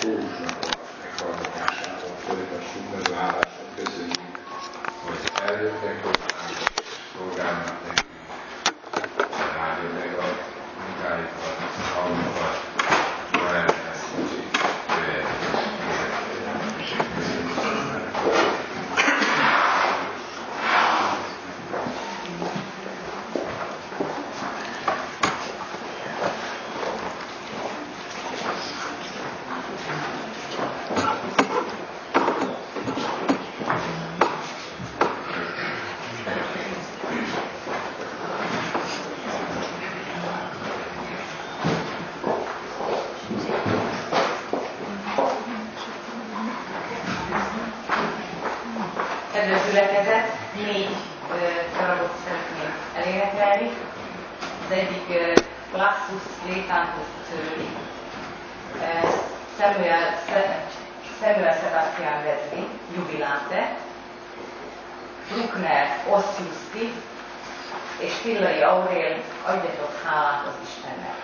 kórusnak a meghallgatásával folytassuk, nagyon hálásan köszönjük, hogy eljöttek hozzánk, szolgálnak nekünk, áldja meg a munkájukat, szalmukat, a elfeszítsék, Kedves gyülekezet, 4 darabot szeretném elénekelni. Az egyik Lassus Létántus Szőri, Samuel Sebastian Wesley, Jubilate, Bruckner, Ossiuszti, és Tillai Aurél, adjatok hálát az Istennek.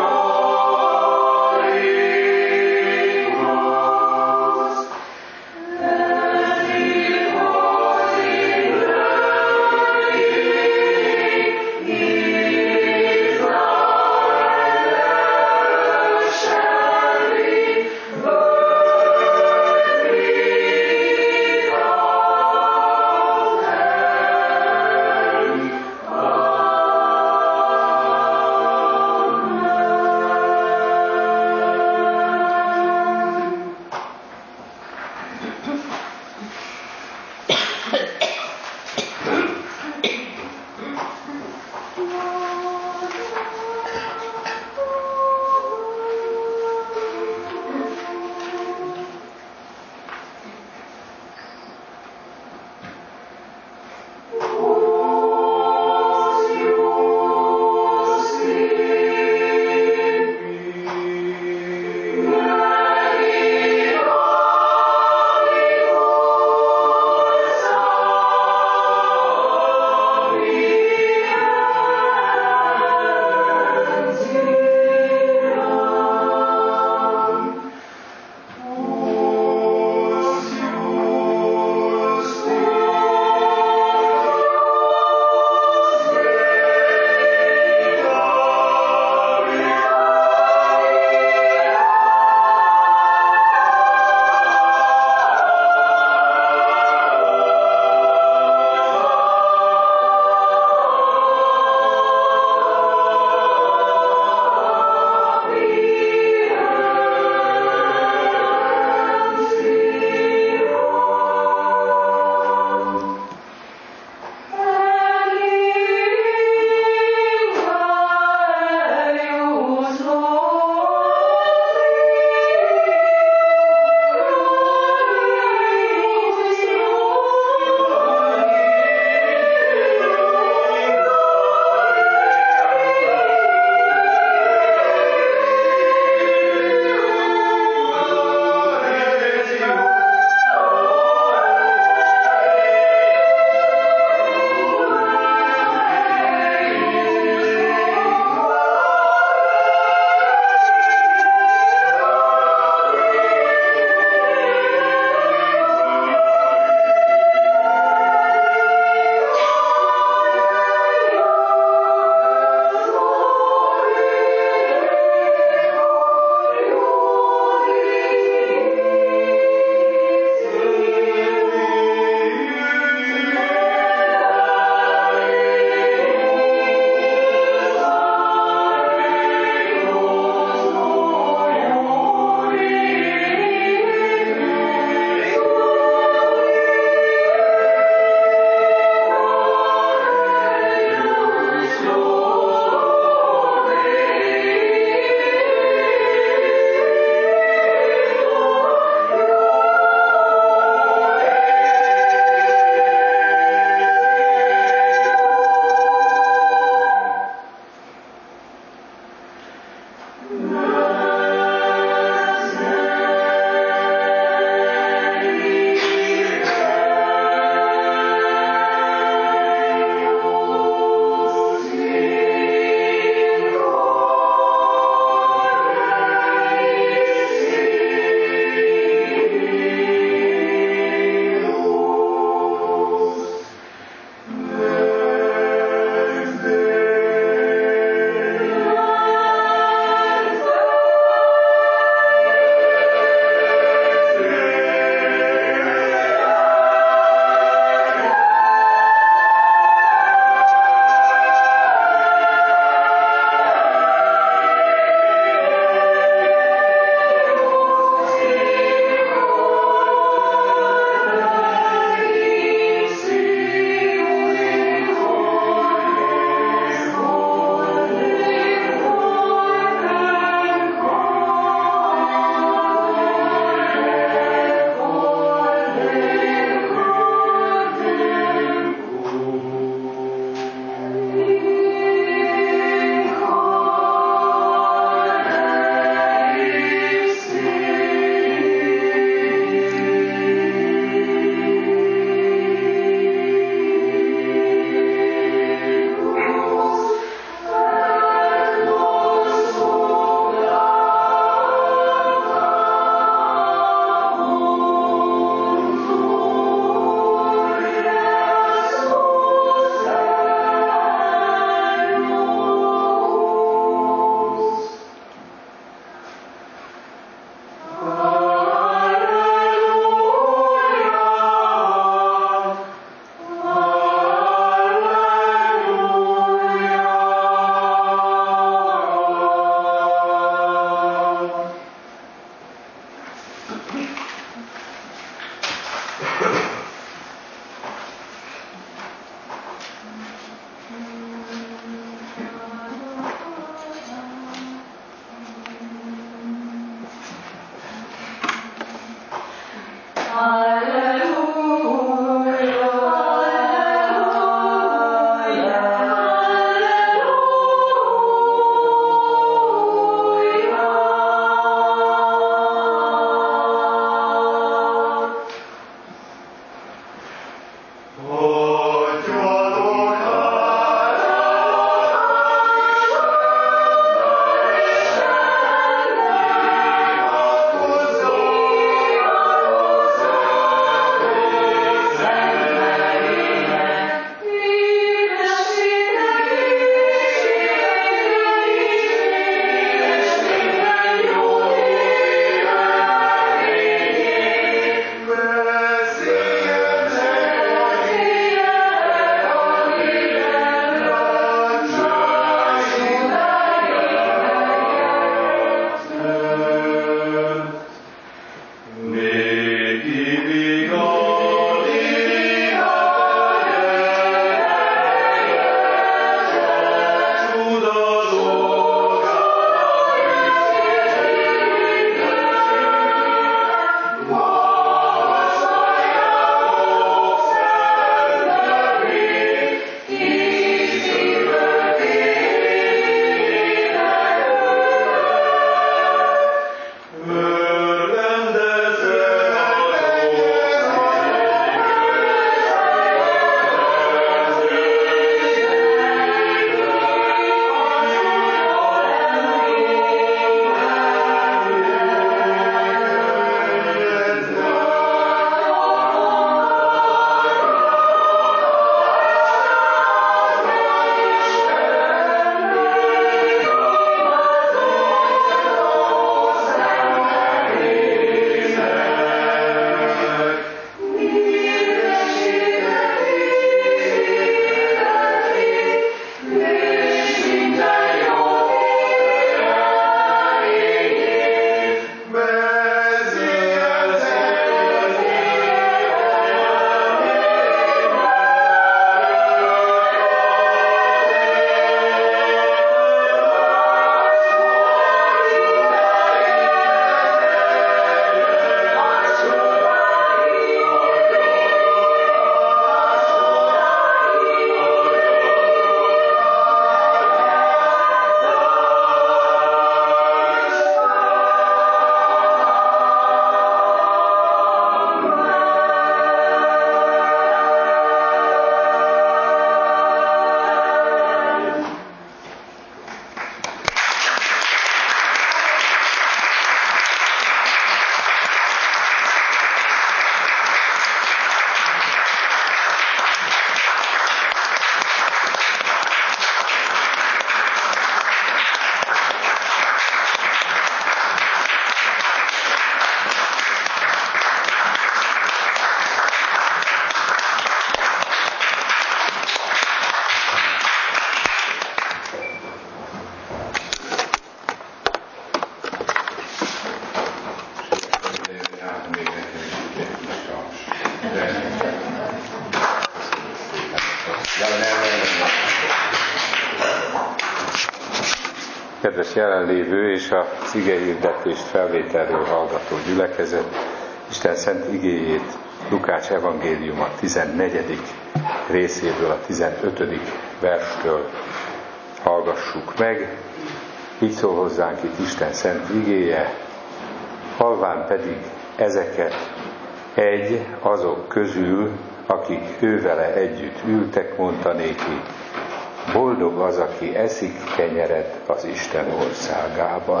Kedves jelenlévő és a igehirdetést felvételről hallgató gyülekezet, Isten szent igéjét Lukács evangéliuma 14. részéből, a 15. verstől hallgassuk meg. Így szól hozzánk itt Isten szent igéje, halván pedig ezeket egy azok közül, akik ővele együtt ültek, mondta néki: boldog az, aki eszik kenyeret az Isten országában.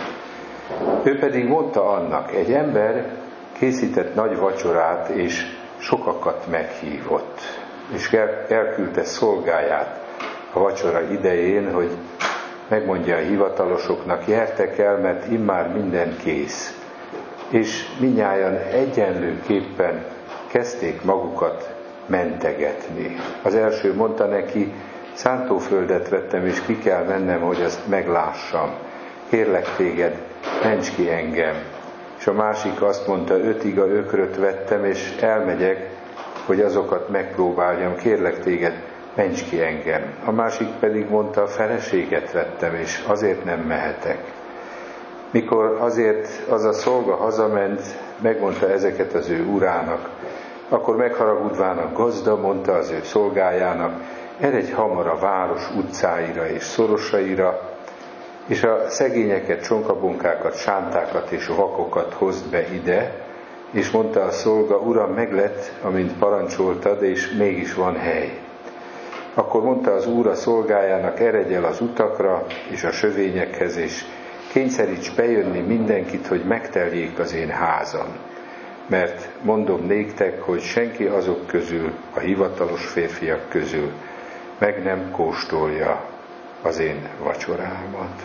Ő pedig mondta annak: egy ember készített nagy vacsorát, és sokakat meghívott, és elküldte szolgáját a vacsora idején, hogy megmondja a hivatalosoknak: gyertek el, mert immár minden kész. És mindnyájan egyenlőképpen kezdték magukat mentegetni. Az első mondta neki: szántóföldet vettem, és ki kell mennem, hogy azt meglássam. Kérlek téged, ments ki engem. És a másik azt mondta: 5 iga ökröt vettem, és elmegyek, hogy azokat megpróbáljam. Kérlek téged, ments ki engem. A másik pedig mondta: feleséget vettem, és azért nem mehetek. Mikor azért az a szolga hazament, megmondta ezeket az ő urának. Akkor megharagudván a gazda mondta az ő szolgájának: eredj hamar a város utcáira és szorosaira, és a szegényeket, csonkabonkákat, sántákat és vakokat hozd be ide. És mondta a szolga: uram, meglett, amint parancsoltad, és mégis van hely. Akkor mondta az úr a szolgájának: eredj el az utakra és a sövényekhez, és kényszeríts bejönni mindenkit, hogy megteljék az én házam. Mert mondom néktek, hogy senki azok közül, a hivatalos férfiak közül meg nem kóstolja az én vacsorámat.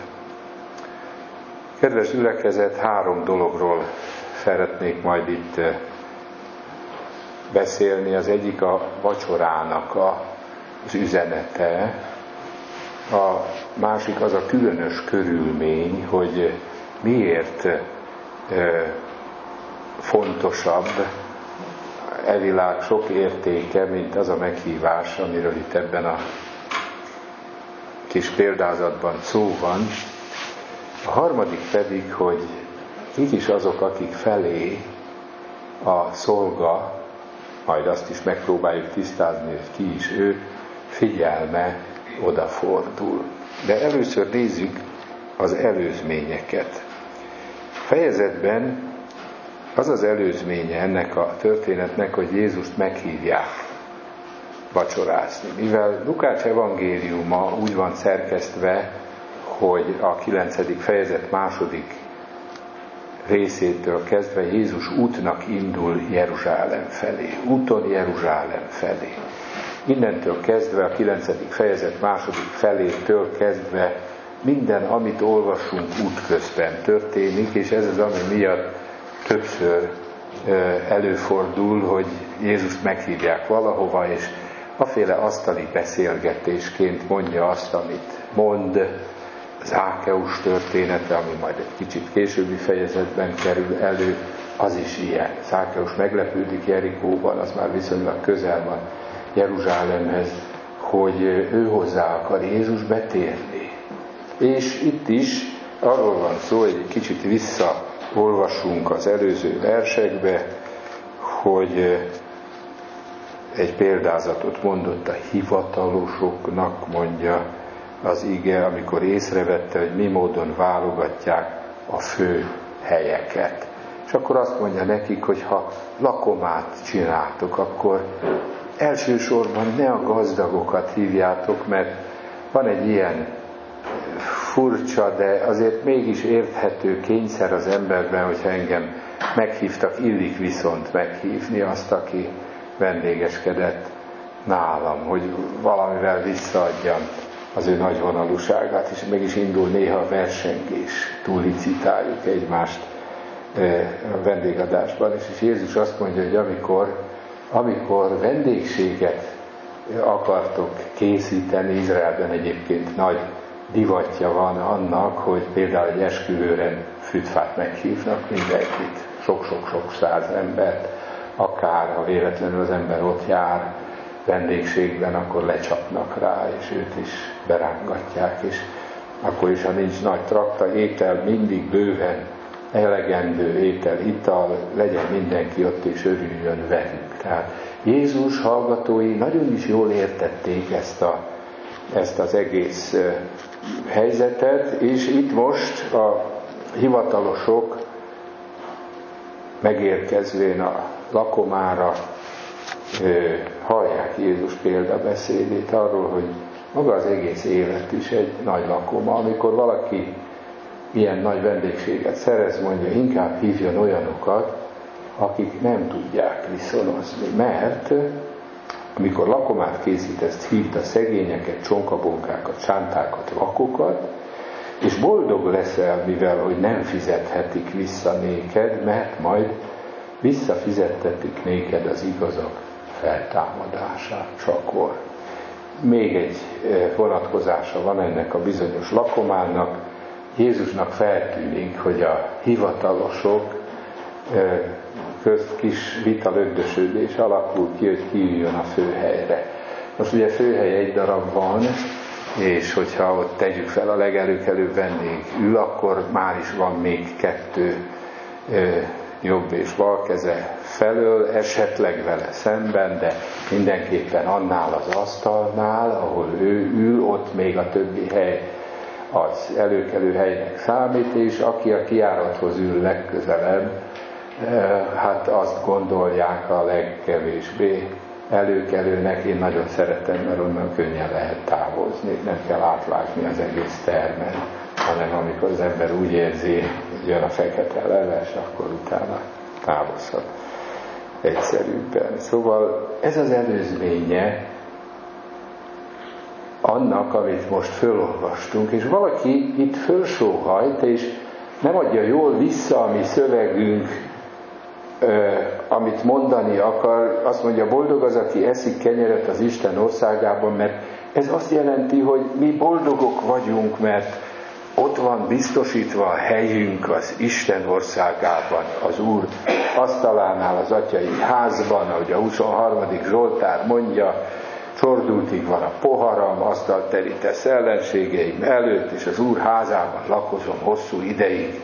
Kedves gyülekezet, 3 dologról szeretnék majd itt beszélni. Az egyik a vacsorának az üzenete, a másik az a különös körülmény, hogy miért fontosabb e világ sok értéke, mint az a meghívás, amiről itt ebben a kis példázatban szó van. A harmadik pedig, hogy kik is azok, akik felé a szolga, majd azt is megpróbáljuk tisztázni, hogy ki is ő, figyelme odafordul. De először nézzük az előzményeket. Fejezetben az az előzménye ennek a történetnek, hogy Jézust meghívják vacsorázni. Mivel Lukács evangéliuma úgy van szerkesztve, hogy a 9. fejezet 2. részétől kezdve Jézus útnak indul Jeruzsálem felé. Úton Jeruzsálem felé. Innentől kezdve a 9. fejezet 2. felétől kezdve minden, amit olvasunk, útközben történik, és ez az, ami miatt többször előfordul, hogy Jézust meghívják valahova, és aféle asztali beszélgetésként mondja azt, amit mond. Zákeus története, ami majd egy kicsit későbbi fejezetben kerül elő, az is ilyen. Zákeus meglepődik Jerikóban, az már viszonylag közel van Jeruzsálemhez, hogy ő hozzá akar Jézus betérni. És itt is arról van szó, hogy egy kicsit visszaolvasunk az előző versekbe, hogy egy példázatot mondott a hivatalosoknak, mondja az ige, amikor észrevette, hogy mi módon válogatják a fő helyeket. És akkor azt mondja nekik, hogy ha lakomát csináltok, akkor elsősorban ne a gazdagokat hívjátok, mert van egy ilyen furcsa, de azért mégis érthető kényszer az emberben, hogyha engem meghívtak, illik viszont meghívni azt, aki vendégeskedett nálam, hogy valamivel visszaadjam az ő nagyvonalúságát, és meg is indul néha a versengés, túllicitáljuk egymást a vendégadásban, és Jézus azt mondja, hogy amikor vendégséget akartok készíteni, Izraelben egyébként nagy divatja van annak, hogy például egy esküvőre fütfát meghívnak mindenkit, sok-sok-sok 100 embert, akár ha véletlenül az ember ott jár vendégségben, akkor lecsapnak rá, és őt is berángatják, és akkor is, ha nincs nagy trakta, étel mindig bőven, elegendő étel, ital, legyen mindenki ott és örüljön velünk. Tehát Jézus hallgatói nagyon is jól értették ezt az egész helyzetet, és itt most a hivatalosok megérkezvén a lakomára hallják Jézus példabeszédét arról, hogy maga az egész élet is egy nagy lakoma. Amikor valaki ilyen nagy vendégséget szerez, mondja, inkább hívjon olyanokat, akik nem tudják viszonozni, mert amikor lakomát készítesz, hívd a szegényeket, csonkabonkákat, csántákat, vakokat, és boldog leszel, mivel hogy nem fizethetik vissza néked, mert majd visszafizettetik néked az igazak feltámadását csakor. Még egy vonatkozása van ennek a bizonyos lakomának. Jézusnak feltűnik, hogy a hivatalosok közt kis vitalögdösödés alakul ki, hogy kiüljön a főhelyre. Most ugye főhely egy darab van, és hogyha ott tegyük fel a legelőkelőbb vendég ül, akkor már is van még 2 jobb és bal keze felől, esetleg vele szemben, de mindenképpen annál az asztalnál, ahol ő ül, ott még a többi hely az előkelő helynek számít, és aki a kijárathoz ül legközelebb, hát azt gondolják a legkevésbé előkelőnek. Én nagyon szeretem, mert onnan könnyen lehet távozni, nem kell átvágni az egész termet, hanem amikor az ember úgy érzi, hogy jön a fekete leves, akkor utána távozhat egyszerűbben. Szóval ez az előzménye annak, amit most fölolvastunk, és valaki itt fölsóhajt, és nem adja jól vissza a mi szövegünk, amit mondani akar. Azt mondja, boldog az, aki eszik kenyeret az Isten országában, mert ez azt jelenti, hogy mi boldogok vagyunk, mert ott van biztosítva a helyünk az Isten országában, az Úr asztalánál, az atyai házban, ahogy a 23. Zsoltár mondja, csordultig van a poharam, asztalt terítesz ellenségeim előtt, és az Úr házában lakozom hosszú ideig.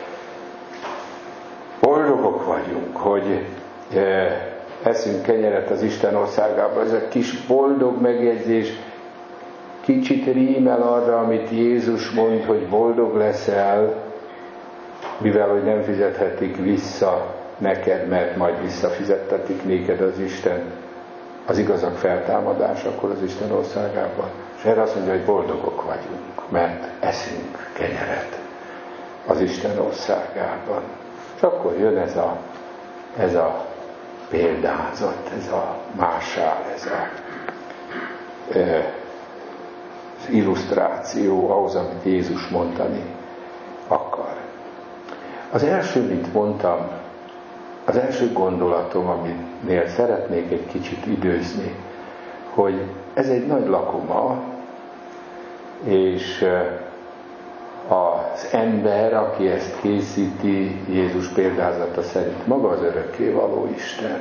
Boldogok vagyunk, hogy eszünk kenyeret az Isten országában. Ez a kis boldog megjegyzés kicsit rímel arra, amit Jézus mond, hogy boldog leszel, mivel hogy nem fizethetik vissza neked, mert majd visszafizettetik néked az Isten, az igazak feltámadásakor az Isten országában. És erre azt mondja, hogy boldogok vagyunk, mert eszünk kenyeret az Isten országában. És akkor jön ez a példázat, ez a másál, ez az illusztráció ahhoz, amit Jézus mondani akar. Az első, mit mondtam, az első gondolatom, aminél szeretnék egy kicsit időzni, hogy ez egy nagy lakoma, és az ember, aki ezt készíti, Jézus példázata szerint maga az örökkévaló Isten.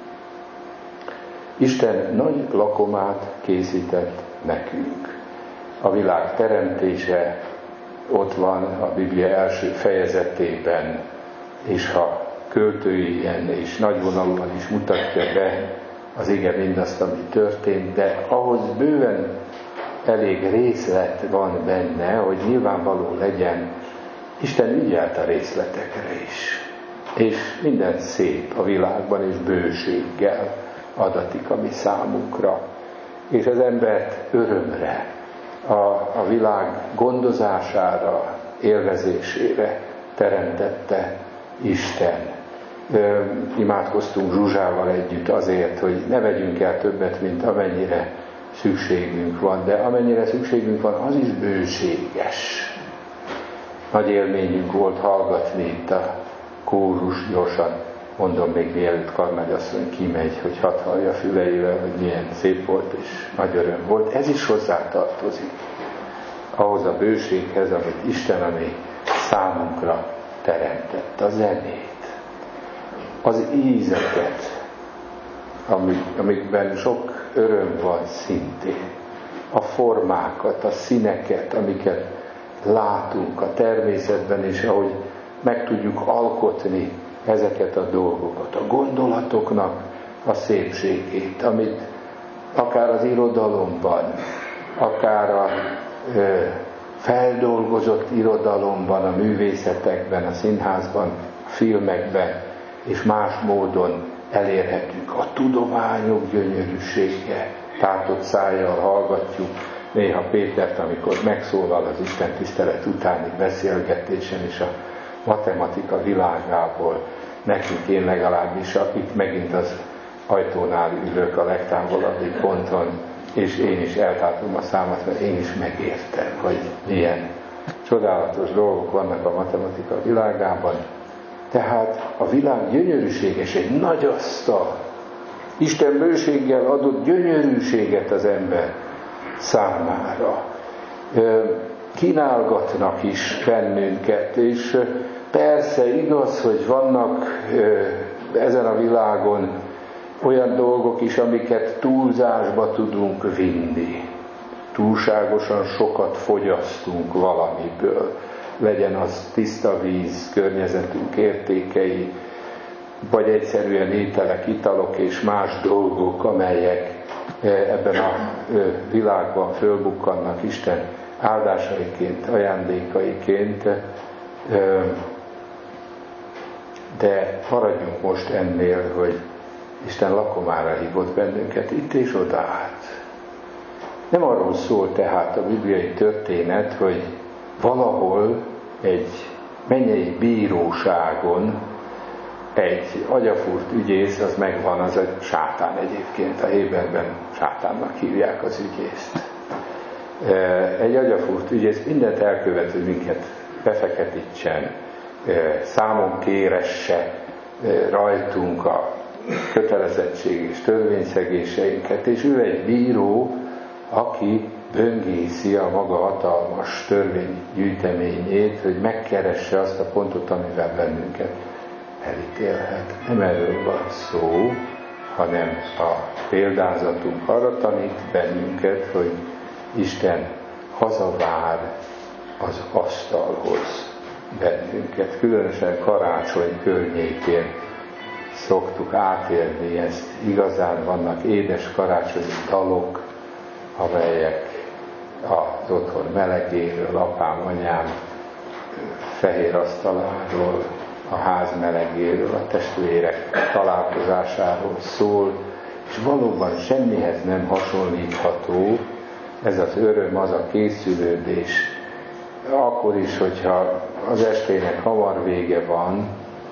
Isten nagy lakomát készített nekünk. A világ teremtése ott van a Biblia első fejezetében, és ha költői ilyen és nagyvonalúan is mutatja be az ige mindazt, ami történt, de ahhoz bőven elég részlet van benne, hogy nyilvánvaló legyen, Isten ügyelt a részletekre is. És minden szép a világban, és bőséggel adatik a mi számunkra. És az embert örömre, a világ gondozására, élvezésére teremtette Isten. Imádkoztunk Zsuzsával együtt azért, hogy ne vegyünk el többet, mint amennyire szükségünk van, de amennyire szükségünk van, az is bőséges. Nagy élményünk volt hallgatni itt a kórus, gyorsan mondom még mielőtt Karnagyasszony kimegy, hogy hadd hallja füleivel, hogy milyen szép volt és nagy öröm volt. Ez is hozzátartozik ahhoz a bőséghez, amit Isten, ami számunkra teremtett, a zenét, az ízeket, amikben sok öröm van szintén, a formákat, a színeket, amiket látunk a természetben, és ahogy meg tudjuk alkotni ezeket a dolgokat, a gondolatoknak a szépségét, amit akár az irodalomban, akár a feldolgozott irodalomban, a művészetekben, a színházban, a filmekben és más módon elérhetünk. A tudományok gyönyörűsége, tátott szájjal hallgatjuk néha Pétert, amikor megszólal az Isten tisztelet utáni beszélgetésen, és a matematika világából nekünk, én legalábbis, itt megint az ajtónál ülök a legtávolabbi ponton, és én is eltátom a számat, mert én is megértem, hogy milyen csodálatos dolgok vannak a matematika világában. Tehát a világ gyönyörűséges, egy nagy asztal. Isten bőséggel adott gyönyörűséget az ember számára. Kínálgatnak is bennünket, és persze igaz, hogy vannak ezen a világon olyan dolgok is, amiket túlzásba tudunk vinni. Túlságosan sokat fogyasztunk valamiből. Legyen az tiszta víz, környezetünk értékei, vagy egyszerűen ételek, italok és más dolgok, amelyek ebben a világban fölbukkannak Isten áldásaiként, ajándékaiként, de maradjunk most ennél, hogy Isten lakomára hívott bennünket itt és oda át. Nem arról szól tehát a bibliai történet, hogy valahol egy mennyei bíróságon egy agyafúrt ügyész, az megvan, az egy sátán egyébként, a Héberben sátánnak hívják az ügyészt. Egy agyafúrt ügyész mindent elkövet, hogy minket befeketítsen, számon kéresse rajtunk a kötelezettség és törvényszegéseinket, és ő egy bíró, aki böngészi a maga hatalmas törvénygyűjteményét, hogy megkeresse azt a pontot, amivel bennünket elítélhet. Nem erről van szó, hanem a példázatunk arra tanít bennünket, hogy Isten hazavár az asztalhoz bennünket. Különösen karácsony környékén szoktuk átélni ezt. Igazán vannak édes karácsonyi dalok, amelyek az otthon melegéről, apám, anyám fehér asztaláról, a ház melegéről, a testvérek találkozásáról szól, és valóban semmihez nem hasonlítható ez az öröm, az a készülődés. Akkor is, hogyha az estének hamar vége van,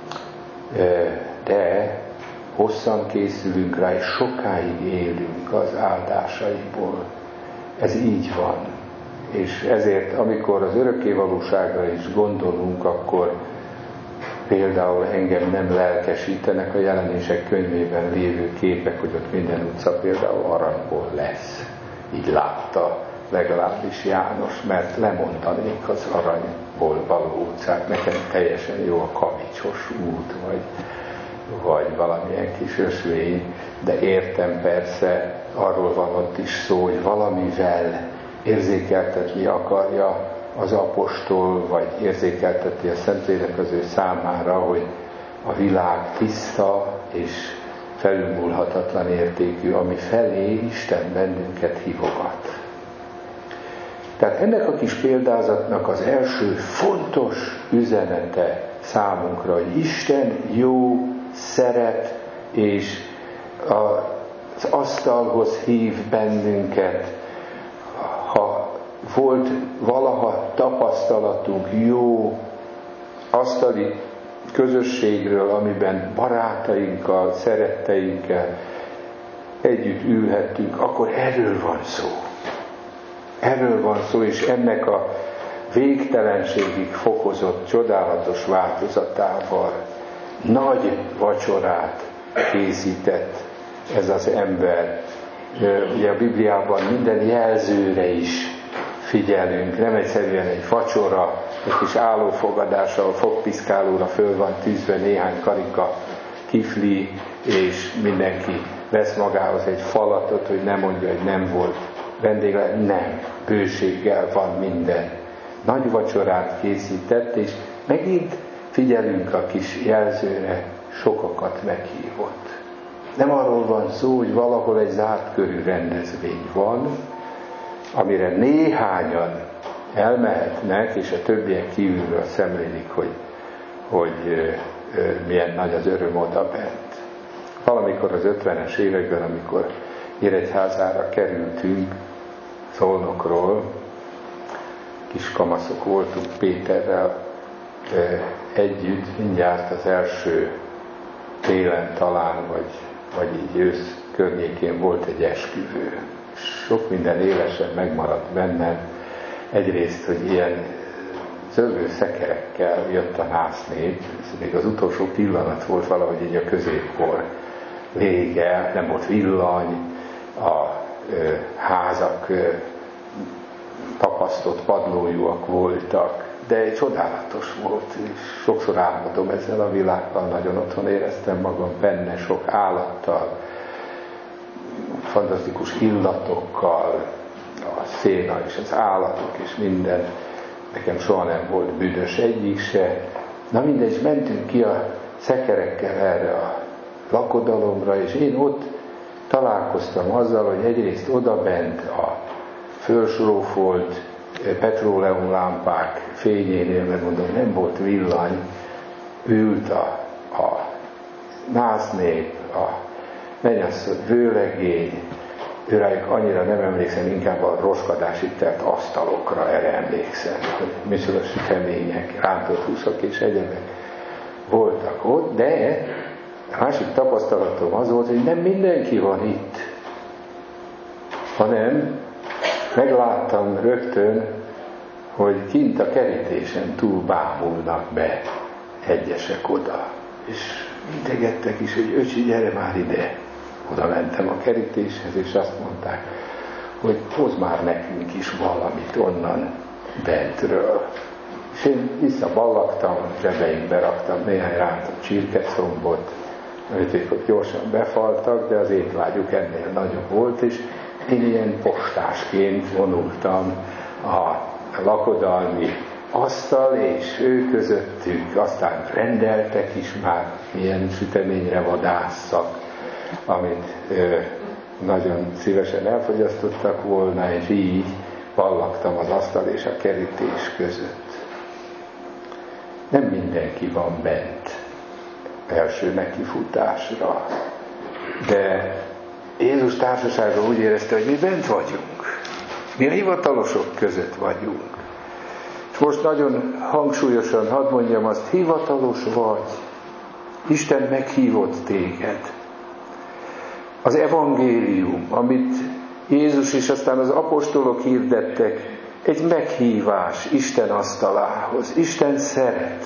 de hosszan készülünk rá, és sokáig élünk az áldásaiból. Ez így van. És ezért, amikor az örökkévalóságra is gondolunk, akkor például engem nem lelkesítenek a Jelenések könyvében lévő képek, hogy ott minden utca például aranyból lesz. Így látta legalábbis János, mert lemondanék az aranyból való utcát. Nekem teljesen jó a kavicsos út, vagy valamilyen kis ösvény, de értem persze, arról van ott is szó, hogy valamivel érzékeltetni akarja az apostol, vagy érzékelteti a Szentlélek az ő számára, hogy a világ tiszta és felülmúlhatatlan értékű, ami felé Isten bennünket hívogat. Tehát ennek a kis példázatnak az első fontos üzenete számunkra, hogy Isten jó, szeret, és az asztalhoz hív bennünket. Ha volt valaha tapasztalatunk jó asztali közösségről, amiben barátainkkal, szeretteinkkel együtt ülhettünk, akkor erről van szó. Erről van szó, és ennek a végtelenségig fokozott, csodálatos változatával nagy vacsorát készített ez az ember. Ugye a Bibliában minden jelzőre is figyelünk, nem egyszerűen egy vacsora, egy kis állófogadással, fogpiszkálóra föl van tűzve néhány karika kifli, és mindenki vesz magához egy falatot, hogy ne mondja, hogy nem volt vendéglát. Nem, bőséggel van minden. nagy vacsorát készített, és megint figyelünk a kis jelzőre, sokakat meghívott. Nem arról van szó, hogy valahol egy zárt körű rendezvény van, amire néhányan elmehetnek, és a többiek kívülről szemlélik, hogy milyen nagy az öröm oda bent. Valamikor az 50-es években, amikor Nyíregyházára kerültünk Szolnokról, kis kamaszok voltunk Péterrel együtt, mindjárt az első télen talán, vagy így ősz környékén volt egy esküvő. Sok minden élesen megmaradt bennem. Egyrészt, hogy ilyen zörgő szekerekkel jött a násznép, ez még az utolsó pillanat volt valahogy így a középkor vége, nem volt villany, a házak tapasztott padlójúak voltak, de csodálatos volt, és sokszor álmodom ezzel a világgal, nagyon otthon éreztem magam benne, sok állattal, fantasztikus illatokkal, a széna és az állatok és minden. Nekem soha nem volt büdös egyik se. Na mindegy, mentünk ki a szekerekkel erre a lakodalomra, és én ott találkoztam azzal, hogy egyrészt odabent a fölsrófolt petróleumlámpák fényénél, mert mondom, nem volt villany, ült a násznép, a mennyasszony vőlegény, őrájuk annyira nem emlékszem, inkább a roskadásig telt asztalokra erre emlékszem, hogy micsoda sütemények, rántott húszak és egyebek voltak ott, de a másik tapasztalatom az volt, hogy nem mindenki van itt, hanem megláttam rögtön, hogy kint a kerítésen túl bámulnak be egyesek oda, és integettek is, hogy öcsi, gyere már ide. Oda mentem a kerítéshez, és azt mondták, hogy hozz már nekünk is valamit onnan bentről. És én visszaballagtam, zsebeimbe raktam néhány rántott csirkecombot, amit ott gyorsan befaltak, de az étvágyuk ennél nagyobb volt, és én ilyen postásként vonultam a lakodalmi asztal, és ő közöttük, aztán rendeltek is már milyen süteményre vadásszak, amit nagyon szívesen elfogyasztottak volna, és így ballagtam az asztal és a kerítés között. Nem mindenki van bent első nekifutásra, de Jézus társasága úgy érezte, hogy mi bent vagyunk. Mi a hivatalosok között vagyunk. És most nagyon hangsúlyosan hadd mondjam azt, hivatalos vagy. Isten meghívott téged. Az evangélium, amit Jézus és aztán az apostolok hirdettek, egy meghívás Isten asztalához. Isten szeret,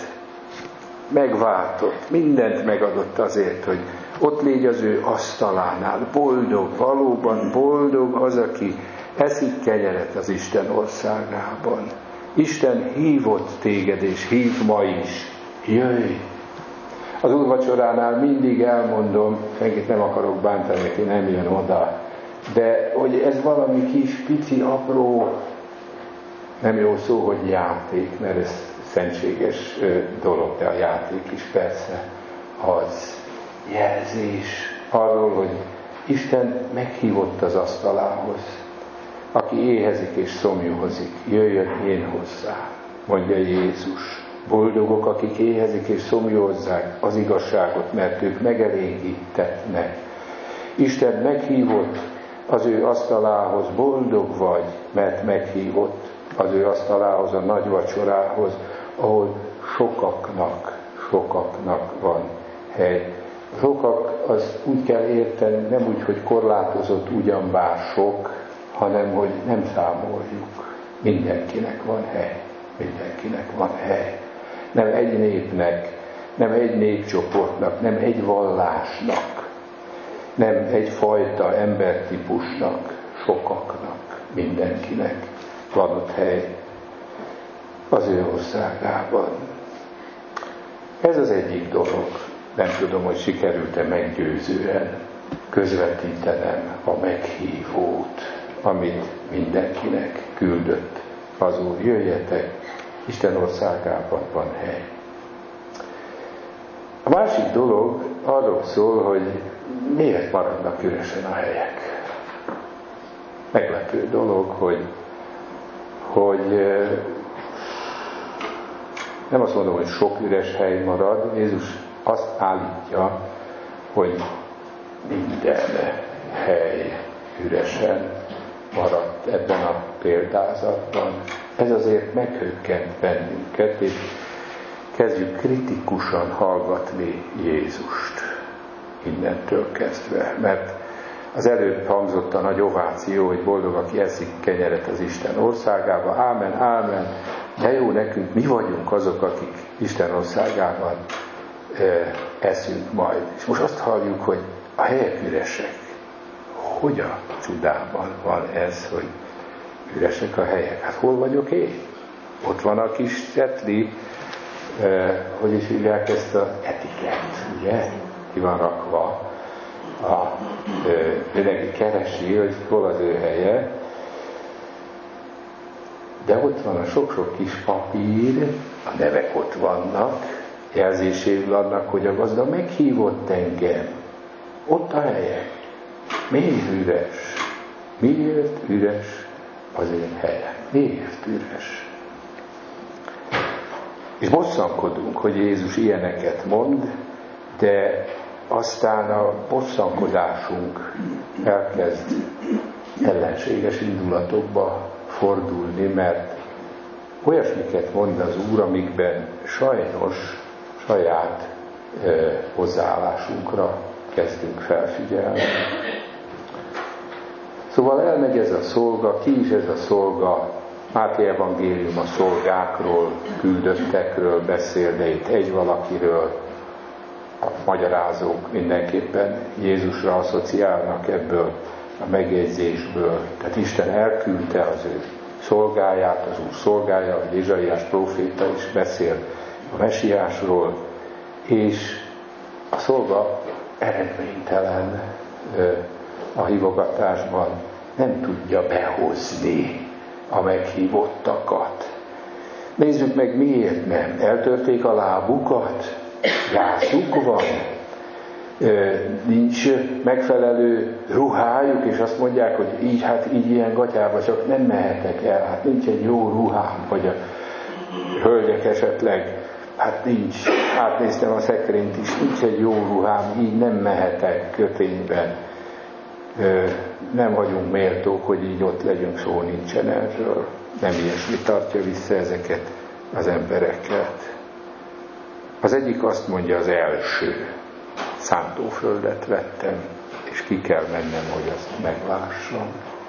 megváltott, mindent megadott azért, hogy ott légy az ő asztalánál. Boldog, valóban boldog az, aki eszik kenyeret az Isten országában. Isten hívott téged, és hív ma is. Jöjj! Az úrvacsoránál mindig elmondom, senkit nem akarok bántani, aki nem jön oda, de hogy ez valami kis, pici, apró, nem jó szó, hogy játék, mert ez szentséges dolog, de a játék is persze az jelzés arról, hogy Isten meghívott az asztalához. Aki éhezik és szomjúhozik, jöjjön én hozzá, mondja Jézus. Boldogok, akik éhezik és szomjúhozzák az igazságot, mert ők megelégítetnek. Isten meghívott az ő asztalához, boldog vagy, mert meghívott az ő asztalához, a nagy vacsorához, ahol sokaknak van hely. Sokak, az úgy kell érteni, nem úgy, hogy korlátozott ugyanbár sok, hanem, hogy nem számoljuk. Mindenkinek van hely. Mindenkinek van hely. Nem egy népnek, nem egy népcsoportnak, nem egy vallásnak, nem egyfajta embertípusnak, sokaknak, mindenkinek van ott hely az ő országában. Ez az egyik dolog. Nem tudom, hogy sikerült-e meggyőzően közvetítenem a meghívót, amit mindenkinek küldött az Úr, jöjjetek, Isten országában van hely. A másik dolog arról szól, hogy miért maradnak üresen a helyek. Meglepő dolog, hogy nem azt mondom, hogy sok üres hely marad, Jézus azt állítja, hogy minden hely üresen maradt ebben a példázatban. Ez azért meghökkent bennünket, és kezdjük kritikusan hallgatni Jézust innentől kezdve, mert az előbb hangzott a nagy ováció, hogy boldog, aki eszik kenyeret az Isten országába. Ámen, ámen, de jó nekünk, mi vagyunk azok, akik Isten országában eszünk majd. És most azt halljuk, hogy a helyek üresek. Hogy a csodában van ez, hogy üresek a helyek? Hát hol vagyok én? Ott van a kis cetli, hogy is hívják ezt az etikett, ugye? Ki van rakva. Mindenki keresi, hogy hol az ő helye. De ott van a sok-sok kis papír, a nevek ott vannak, jelzéséül annak, hogy a gazda meghívott engem. Ott a helye. Miért üres? Miért üres az én helyem? Miért üres? És bosszankodunk, hogy Jézus ilyeneket mond, de aztán a bosszankodásunk elkezd ellenséges indulatokba fordulni, mert olyasmiket mond az Úr, amikben sajnos saját hozzáállásunkra kezdünk felfigyelni. Szóval elmegy ez a szolga, ki is ez a szolga? Máté evangélium a szolgákról, küldöttekről beszél, de itt egy valakiről. A magyarázók mindenképpen Jézusra asszociálnak ebből a megjegyzésből. Tehát Isten elküldte az ő szolgáját, az Úr szolgája, hogy Ézsaiás próféta is beszél a mesiásról, és a szolga eredménytelen a hívogatásban, nem tudja behozni a meghívottakat. Nézzük meg, miért nem. Eltörték a lábukat, gázuk van, nincs megfelelő ruhájuk, és azt mondják, hogy így ilyen gatyába csak nem mehetek el, hát nincs egy jó ruhám, vagy a hölgyek esetleg, hát nincs, átnéztem a szekrényt is, nincs egy jó ruhám, így nem mehetek köpényben, nem vagyunk méltók, hogy így ott legyünk, szó nincsen erről. Nem ilyesmi tartja vissza ezeket az embereket. Az egyik azt mondja, az első, szántóföldet vettem, és ki kell mennem, hogy azt meglássam.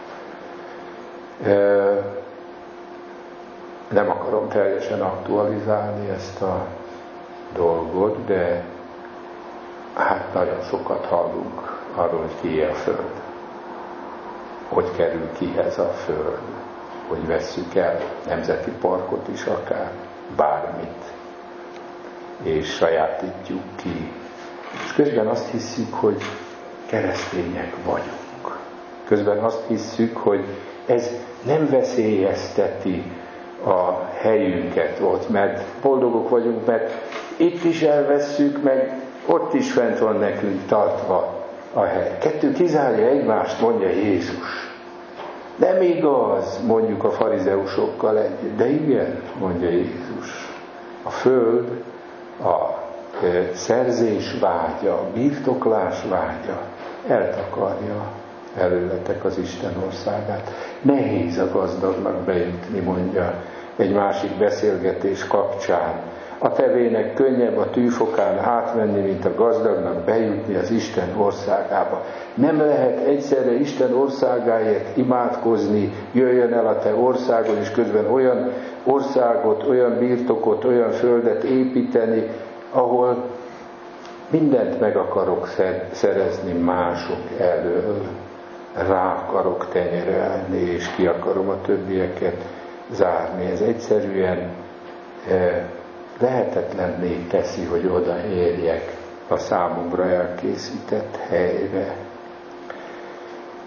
Nem akarom teljesen aktualizálni ezt a dolgot, de hát nagyon sokat hallunk arról, hogy kié a föld. Hogy kerül kihez a föld. Hogy vesszük el nemzeti parkot is akár, bármit. És sajátítjuk ki. És közben azt hiszük, hogy keresztények vagyunk. Közben azt hiszük, hogy ez nem veszélyezteti a helyünket ott, mert boldogok vagyunk, mert itt is elvesszük, meg ott is fent van nekünk tartva a hely. Kettő kizárja egymást, mondja Jézus. Nem igaz, mondjuk a farizeusokkal együtt, de igen, mondja Jézus. A föld, a szerzés vágya, a birtoklás vágya eltakarja előletek az Isten országát. Nehéz a gazdagnak bejutni, mondja egy másik beszélgetés kapcsán. A tevének könnyebb a tűfokán átmenni, mint a gazdagnak bejutni az Isten országába. Nem lehet egyszerre Isten országáért imádkozni, jöjjön el a te országod, és közben olyan országot, olyan birtokot, olyan földet építeni, ahol mindent meg akarok szerezni mások elől, rá akarok tenyerelni, és ki akarom a többieket zárni. Ez egyszerűen lehetetlenné teszi, hogy odaérjek a számomra elkészített helyre.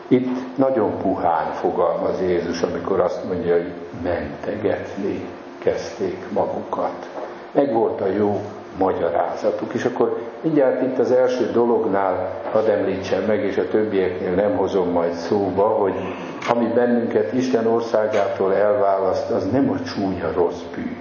Itt nagyon puhán fogalmaz Jézus, amikor azt mondja, hogy mentegetni kezdték magukat. Meg volt a jó magyarázatuk. És akkor mindjárt itt az első dolognál hadd említsem meg, és a többieknél nem hozom majd szóba, hogy ami bennünket Isten országától elválaszt, az nem a csúnya rossz bűn.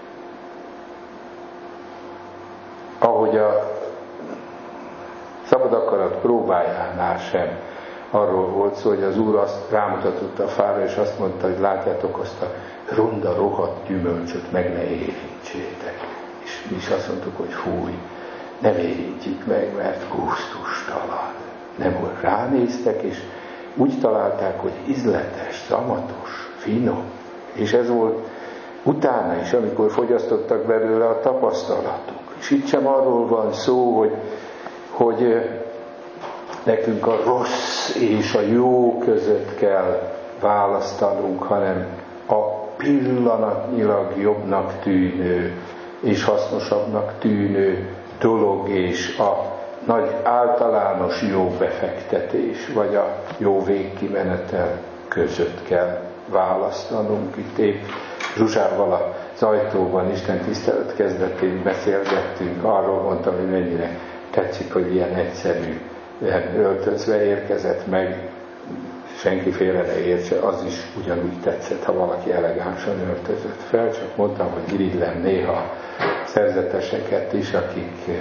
Ahogy a szabad akarat próbájánál sem arról volt szó, hogy az Úr azt rámutatott a fára, és azt mondta, hogy látjátok, azt a ronda, rohadt gyümölcsöt meg ne érintsétek. És mi is azt mondtuk, hogy fúj, nem érintjük meg, mert gusztustalan. Nem volt. Ránéztek, és úgy találták, hogy ízletes, szamatos, finom. És ez volt utána is, amikor fogyasztottak belőle, a tapasztalatuk. És itt sem arról van szó, hogy nekünk a rossz és a jó között kell választanunk, hanem a pillanatnyilag jobbnak tűnő és hasznosabbnak tűnő dolog és a nagy általános jó befektetés, vagy a jó végkimenetel között kell választanunk. Itt épp Zsuzsával az ajtóban Isten tisztelet kezdetén beszélgettünk, arról mondtam, hogy mennyire tetszik, hogy ilyen egyszerű, öltözve érkezett meg, senki félre ne értse, az is ugyanúgy tetszett, ha valaki elegánsan öltözött fel, csak mondtam, hogy irigylem néha szerzeteseket is, akik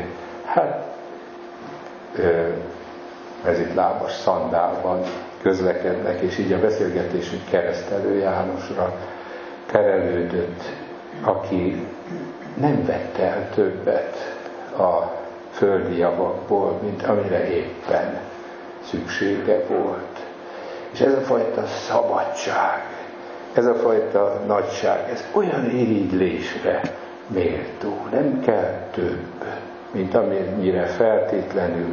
mezitlábas szandálban közlekednek, és így a beszélgetésünk Keresztelő Jánosra terelődött, aki nem vette el többet a földi javakból, mint amire éppen szüksége volt. És ez a fajta szabadság, ez a fajta nagyság, ez olyan irigylésre méltó, nem kell több, mint amennyire feltétlenül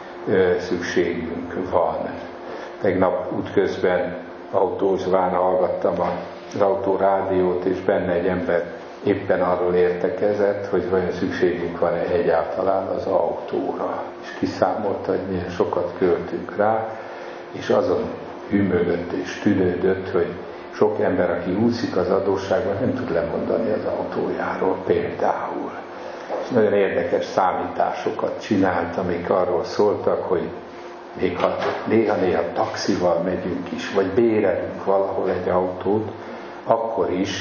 szükségünk van. Tegnap útközben autózván hallgattam az autórádiót, és benne egy ember éppen arról értekezett, hogy vajon szükségünk van-e egyáltalán az autóra. És kiszámolta, hogy milyen sokat költünk rá, és azon hűmögött és tűnődött, hogy sok ember, aki úszik az adósságban, nem tud lemondani az autójáról például. És nagyon érdekes számításokat csinált, amik arról szóltak, hogy még ha néha-néha taxival megyünk is, vagy bérelünk valahol egy autót, akkor is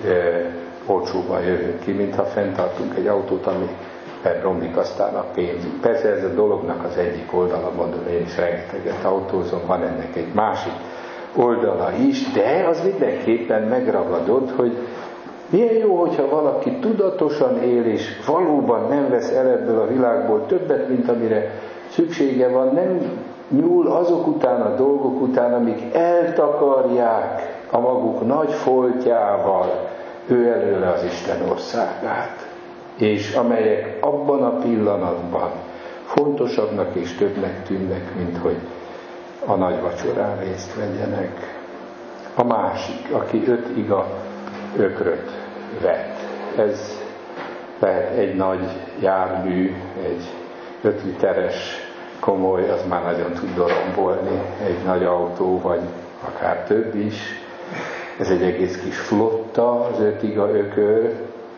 olcsóban jövünk ki, mintha fenntartunk egy autót, amiben romlik aztán a pénzünk. Persze ez a dolognak az egyik oldala, mondom, én is rengeteget autózom, van ennek egy másik oldala is, de az mindenképpen megragadott, hogy milyen jó, hogyha valaki tudatosan él, és valóban nem vesz el ebből a világból többet, mint amire szüksége van, nem nyúl azok után, a dolgok után, amik eltakarják a maguk nagy foltjával ő előle az Isten országát, és amelyek abban a pillanatban fontosabbnak és többnek tűnnek, mint hogy a nagy vacsorán részt vegyenek. A másik, aki 5 iga ökröt vett. Ez lehet egy nagy jármű, egy 5 literes komoly, az már nagyon tud dorombolni, egy nagy autó, vagy akár több is. Ez egy egész kis flotta, az 5 iga ökör.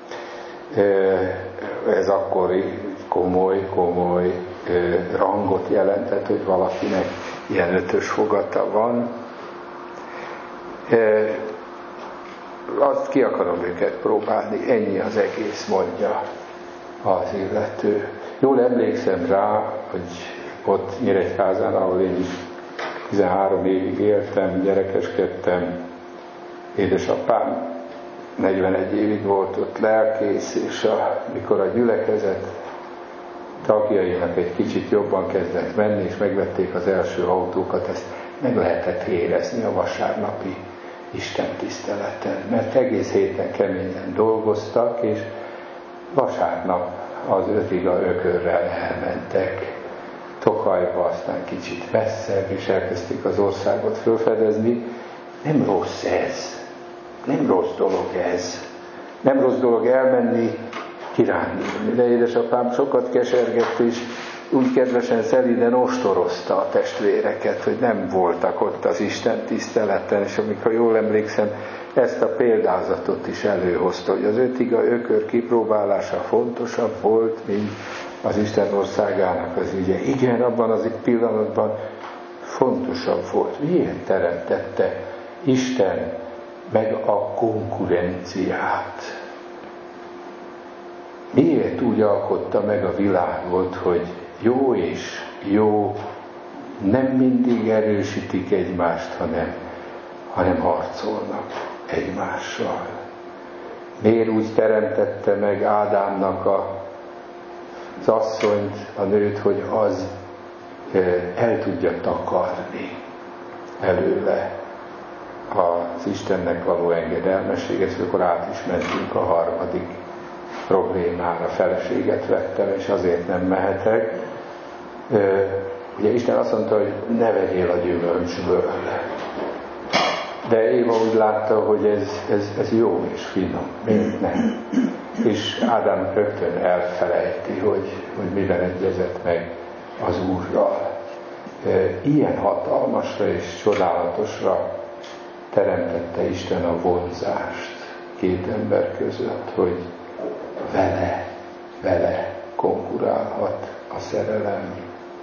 Ez akkori komoly rangot jelentett, hogy valakinek ilyen 5-ös fogata van. Azt ki akarom őket próbálni, ennyi az egész, mondja az illető. Jól emlékszem rá, hogy ott Nyíregyházán, ahol én is 13 évig éltem, gyerekeskedtem, édesapám 41 évig volt ott lelkész, és mikor a gyülekezet tagjainak egy kicsit jobban kezdett menni, és megvették az első autókat, ezt meg lehetett érezni a vasárnapi Isten tiszteleten, mert egész héten keményen dolgoztak, és vasárnap az 5 iga ökörrel elmentek Tokajba, aztán kicsit messzebb, és elkezdték az országot felfedezni. Nem rossz ez, nem rossz dolog ez, nem rossz dolog elmenni, kirándulni. De édesapám sokat kesergett, és úgy kedvesen szelíden ostorozta a testvéreket, hogy nem voltak ott az Isten tiszteleten, és amikor jól emlékszem, ezt a példázatot is előhozta, hogy az 5 iga ökör kipróbálása fontosabb volt, mint az Isten országának az ügye. Igen, abban az pillanatban fontosabb volt. Miért teremtette Isten meg a konkurenciát? Miért úgy alkotta meg a világot, hogy jó és jó nem mindig erősítik egymást, hanem harcolnak egymással? Miért úgy teremtette meg Ádámnak az asszonyt, a nőt, hogy az el tudja takarni előle az Istennek való engedelmességet, és akkor át is mentünk a harmadik problémára. Feleséget vettem, és azért nem mehetek. Ugye Isten azt mondta, hogy ne vegyél a gyümölcsből. De Éva úgy látta, hogy ez jó és finom. Miért nem? És Ádám rögtön elfelejti, hogy miben egyezett meg az Úrral. Ilyen hatalmasra és csodálatosra teremtette Isten a vonzást 2 ember között, hogy vele konkurálhat a szerelem.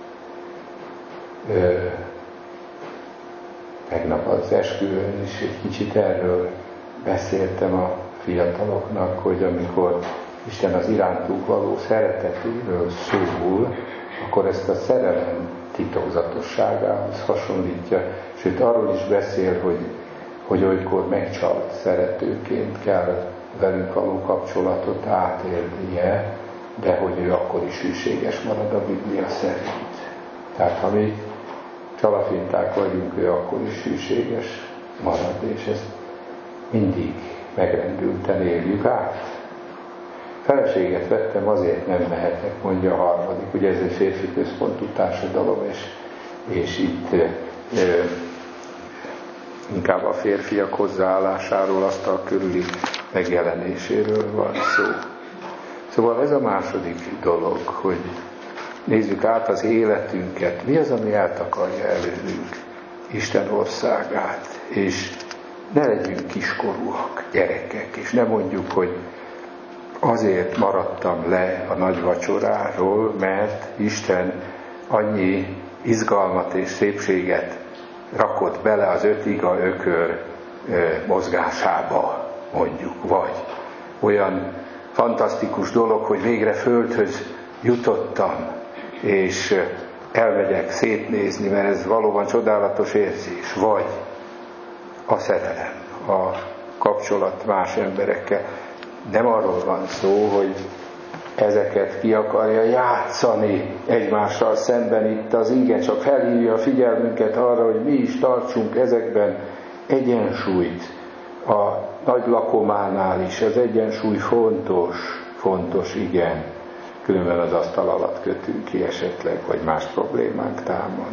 Tegnap az esküvőn is egy kicsit erről beszéltem a fiataloknak, hogy amikor Isten az irántuk való szeretetéről szól, akkor ezt a szerelem titokzatosságához hasonlítja, sőt arról is beszél, hogy olykor megcsalt szeretőként kell velünk való kapcsolatot átélnie, de hogy ő akkor is hűséges marad a Biblia szerint. Tehát ha mi csalafinták vagyunk, ő akkor is hűséges marad, és ezt mindig megrendülten éljük át. Feleséget vettem, azért nem mehetek, mondja a harmadik. Ugye ez egy férfi központú társadalom, és itt inkább a férfiak hozzáállásáról, asztal körüli megjelenéséről van szó. Szóval ez a második dolog, hogy nézzük át az életünket. Mi az, ami eltakarja előlünk Isten országát, és ne legyünk kiskorúak, gyerekek, és ne mondjuk, hogy azért maradtam le a nagy vacsoráról, mert Isten annyi izgalmat és szépséget rakott bele az 5 iga ökör mozgásába, mondjuk, vagy olyan fantasztikus dolog, hogy végre földhöz jutottam, és elmegyek szétnézni, mert ez valóban csodálatos érzés, vagy a szerelem, a kapcsolat más emberekkel. Nem arról van szó, hogy ezeket ki akarja játszani egymással szemben itt az ige, csak felhívja a figyelmünket arra, hogy mi is tartsunk ezekben egyensúlyt. A nagy lakománál is az egyensúly fontos, igen. Különben az asztal alatt kötünk ki esetleg, vagy más problémánk támad.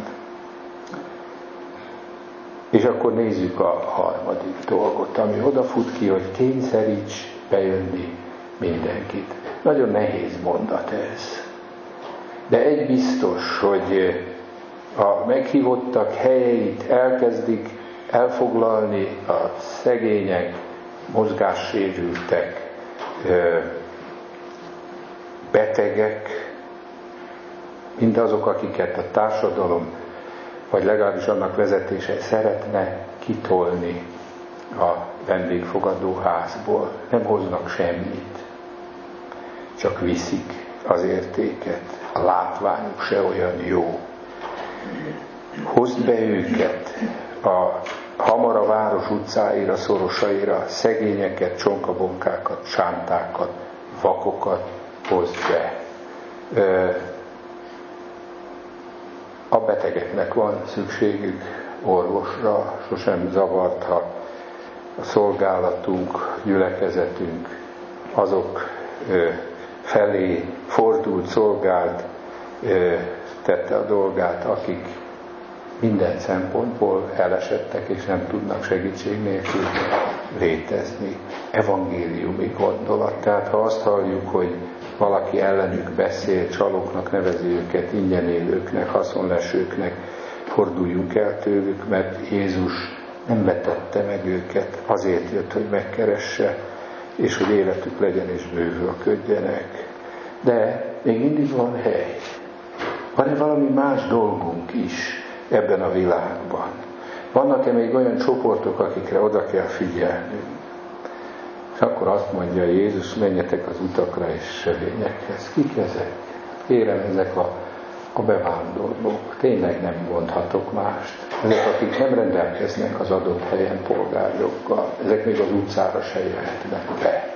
És akkor nézzük a harmadik dolgot, ami odafut ki, hogy kényszeríts bejönni mindenkit. Nagyon nehéz mondat ez. De egy biztos, hogy a meghívottak helyeit elkezdik elfoglalni a szegények, mozgássérültek, betegek, mindazok, akiket a társadalom, vagy legalábbis annak vezetése szeretne kitolni a vendégfogadó házból. Nem hoznak semmit, csak viszik az értéket. A látványuk se olyan jó. Hozd be őket hamar a város utcáira, szorosaira, szegényeket, csonkabonkákat, sántákat, vakokat hozd be. A betegeknek van szükségük orvosra, sosem zavart, ha a szolgálatunk, gyülekezetünk azok felé fordult, szolgált, tette a dolgát, akik minden szempontból elesettek, és nem tudnak segítség nélkül létezni. Evangéliumi gondolat. Tehát ha azt halljuk, hogy valaki ellenük beszél, csalóknak nevezi őket, ingyen élőknek, haszonlesőknek, forduljunk el tőlük, mert Jézus nem vetette meg őket, azért jött, hogy megkeresse, és hogy életük legyen és bővülködjenek. De még mindig van hely. Van-e valami más dolgunk is ebben a világban? Vannak-e még olyan csoportok, akikre oda kell figyelnünk? És akkor azt mondja Jézus, menjetek az utakra és sövényekhez. Kik ezek? Kérem, ezek a bevándorlók. Tényleg nem mondhatok mást. Ezek, akik nem rendelkeznek az adott helyen polgárjoggal. Ezek még az utcára se jöhetnek be.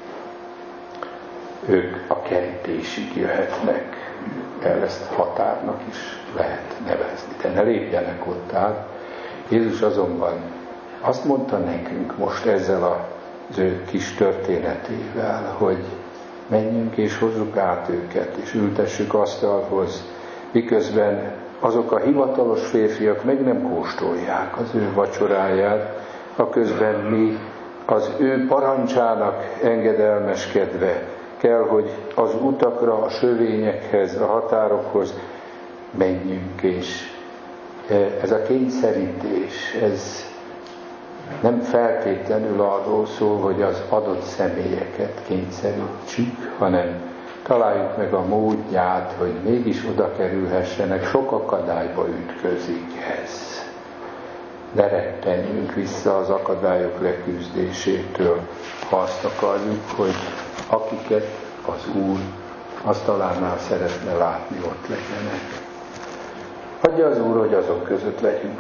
Ők a kerítésig jöhetnek. Ezt határnak is lehet nevezni. De ne lépjenek ott át. Jézus azonban azt mondta nekünk most ezzel az ő kis történetével, hogy menjünk és hozzuk át őket, és ültessük asztalhoz, miközben azok a hivatalos férfiak meg nem kóstolják az ő vacsoráját, aközben mi az ő parancsának engedelmeskedve kell, hogy az utakra, a sövényekhez, a határokhoz menjünk, és ez a kényszerítés, ez nem feltétlenül arról szól, hogy az adott személyeket kényszerítsük, hanem találjuk meg a módját, hogy mégis oda kerülhessenek, sok akadályba ütközik ez. Ne rettenjünk vissza az akadályok leküzdésétől, ha azt akarjuk, hogy akiket az Úr asztalánál szeretne látni, ott legyenek. Adja az Úr, hogy azok között legyünk,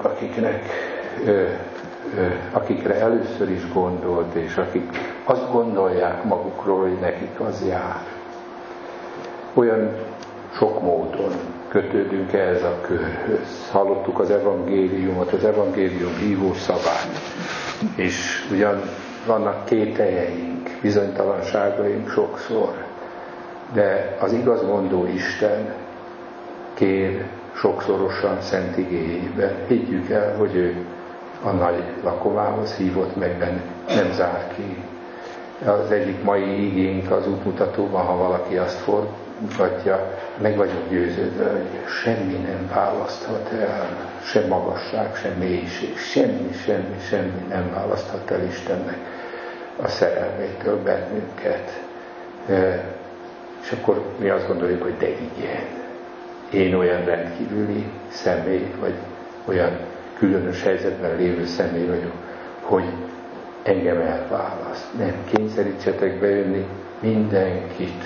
akikre először is gondolt, és akik azt gondolják magukról, hogy nekik az jár. Olyan sok módon kötődünk ehhez a körhöz. Hallottuk az evangéliumot, az evangélium hívó szavát, és ugyan vannak kételjeink, bizonytalanságaink sokszor, de az igazmondó Isten kér sokszorosan szent igéjében. Higgyük el, hogy ő a nagy lakomához hívott, meg nem zár ki. Az egyik mai igénk az útmutatóban, ha valaki azt fordítja, meg vagyok győződve, hogy semmi nem választhat el, sem magasság, sem mélység, semmi nem választhat el Istennek a szerelmétől bennünket. És akkor mi azt gondoljuk, hogy de igen, én olyan rendkívüli személy, vagy olyan különös helyzetben lévő személy vagyok, hogy engem elválaszt. Nem, kényszerítsetek bejönni mindenkit.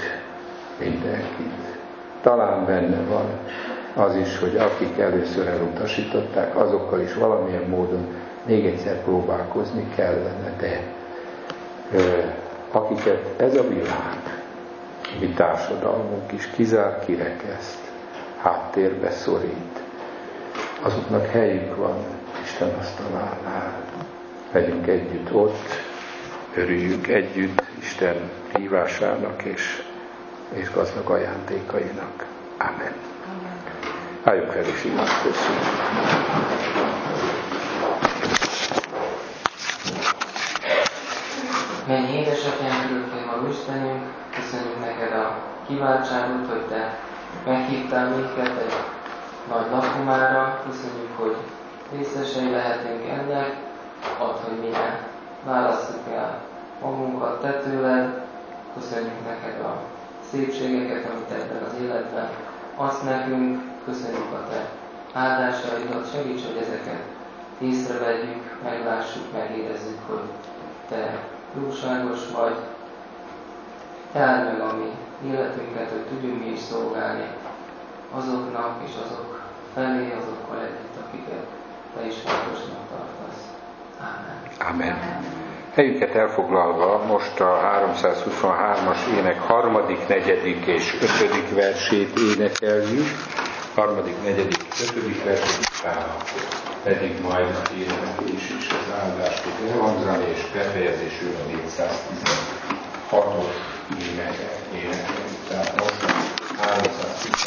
Talán benne van az is, hogy akik először elutasították, azokkal is valamilyen módon még egyszer próbálkozni kellene, de akiket ez a világ, mi társadalmunk is kizár, kirekeszt, háttérbe szorít, azoknak helyük van Isten asztalánál. Legyünk együtt ott, örüljünk együtt Isten hívásának és gazdag ajándékainak. Amen. Álljunk fel és imádkozzunk. Mennyi édesatyánk, örökkévaló Istenünk, köszönjük neked a kiváltságot, hogy te meghívtál minket egy nagy lakomára, köszönjük, hogy részesei lehetünk ennek, add, hogy mi ne válasszuk el magunkat te tőled, köszönjük neked a szépségeket, amit ebben az életben adsz nekünk, köszönjük a te áldásaidat, segíts, hogy ezeket észrevegyük, meglássuk, megérezzük, hogy te jóságos vagy, te áld meg a mi életünket, hogy tudjunk mi is szolgálni azoknak és azok felé, azokkal együtt, akiket te is fontosnak tartasz. Amen. Amen. Helyüket elfoglalva most a 323-as ének 3., 4. és 5. versét énekeljük. 3., 4., 5. versét utána pedig majd a éneklés is az áldás fog elhangzani, és befejezésül a 416-os énekelni. Tehát most 323